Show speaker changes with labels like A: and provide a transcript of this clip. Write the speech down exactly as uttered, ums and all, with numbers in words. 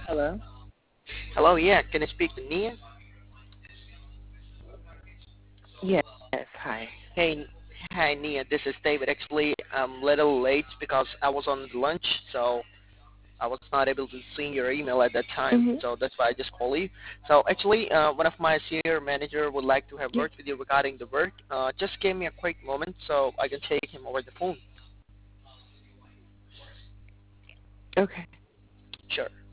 A: Hello?
B: Hello, yeah, can I speak to Nia?
A: Yes, hi.
B: Hey, hi Nia, this is David. Actually, I'm a little late because I was on lunch, so I was not able to see your email at that time.
A: Mm-hmm.
B: So that's why I just call you. So actually, uh, one of my senior manager would like to have
A: Yeah.
B: word with you regarding the work. Uh, just give me a quick moment so I can take him over the phone.
A: Okay.
B: Sure.